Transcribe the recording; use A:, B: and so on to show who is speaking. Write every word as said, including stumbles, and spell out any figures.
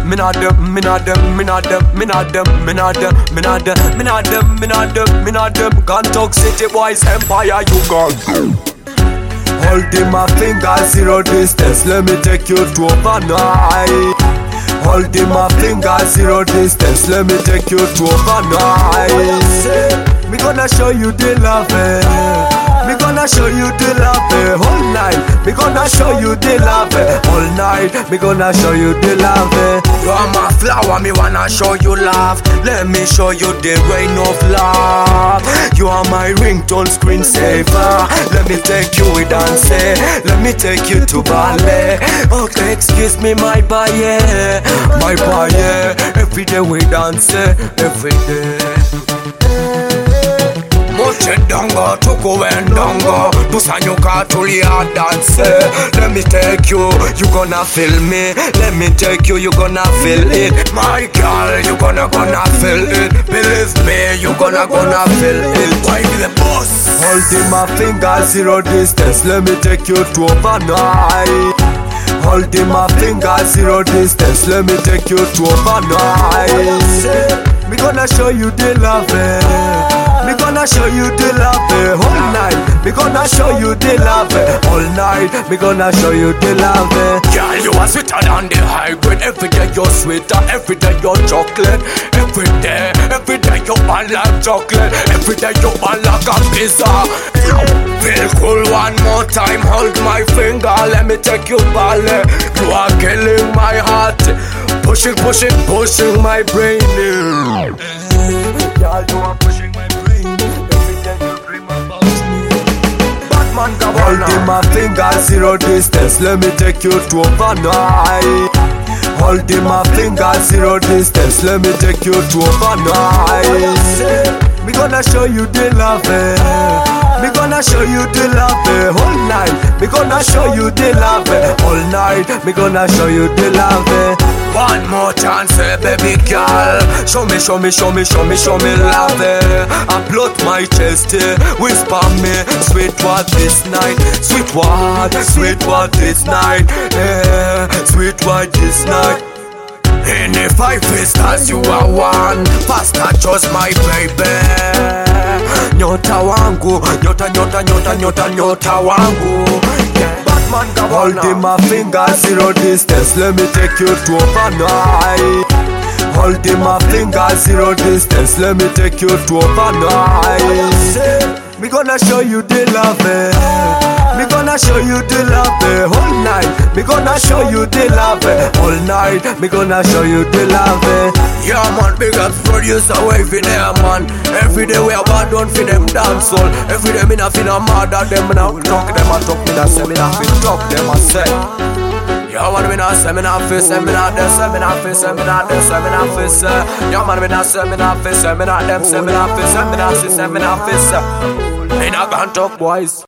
A: me not them, me not them, me not them, me not them, me not them, me not them, me not them, me not them, me not them. Gun Talk City Boys Empire, you gone. Holding my finger, zero distance, let me take you to overnight. Holding my finger, zero distance, let me take you to overnight. Me gonna show you the love, eh. Me gonna show you the love, eh. Whole night. Me gonna show you the love, eh. All night. Me gonna show you the love, eh. You are my flower, me wanna show you love. Let me show you the rain of love. You are my ringtone screensaver. Let me take you with dance, let me take you to ballet. Okay, excuse me, my boy, my boy. Every day we dance, every day. Moche dongo, tuku wendongo, tusanyuka tulia dance. Let me take you, you gonna feel me. Let me take you, you gonna feel it. My girl, you gonna gonna feel it. Believe me, you gonna gonna feel it. Why be the boss? Holding my finger, zero distance. Let me take you to overnight. Holding my finger, zero distance. Let me take you to overnight. Me gonna show you the love, eh. Me gonna show you the love, eh. Whole night. Me gonna show you the love, eh. All night. Me gonna show you the love, eh. Girl, you are sweeter than the high grade. Every day you're sweeter. Every day you're chocolate. Every day, every day you're all like chocolate. Every day you're all like a pizza. Feel cool one more time. Hold my finger. Let me take you ballet. You are killing my heart. Pushing, pushing, pushing my brain. Girl, you are pushing my brain. Every day you dream about me. Batman, come on. Holding my finger, zero distance. Let me take you to overnight. Holding my finger, zero distance. Let me take you to overnight. Me gonna show you the love, eh. Me gonna show you the love, eh. Whole night. Me gonna show you the love, eh. All night. Me gonna show you the love, eh. One more chance, eh, baby girl. Show me, show me, show me, show me, show me love, eh. I bloat my chest, eh. Whisper me, sweet what this night. Sweet what, sweet what this night, eh. Sweet what this night. In the five stars you are one. Faster just my baby. Nyota wangu, nyota, nyota, nyota, nyota, nyota wangu, yeah. Batman, holding my finger, zero distance. Let me take you to overnight. Holding my finger, zero distance. Let me take you to overnight. Me gonna show you the love, eh. Me gonna show you the love, eh. Whole night. Me gonna show you the love, eh. All night. Me gonna show you the love, eh. Yeah man, big ups producer wavy there man. Every day we are bad done for them dance all. Every day me na finna mad at them, me na talk them a talk, me na say me na fit talk them a say. Yeah man, me na say me na fit say me na them, say me na fit say me na them, say me na fit say. Yeah man, me na say me na fit say me na them, say me na fit say me na say say me na fit say. Me na Gun Talk Boys.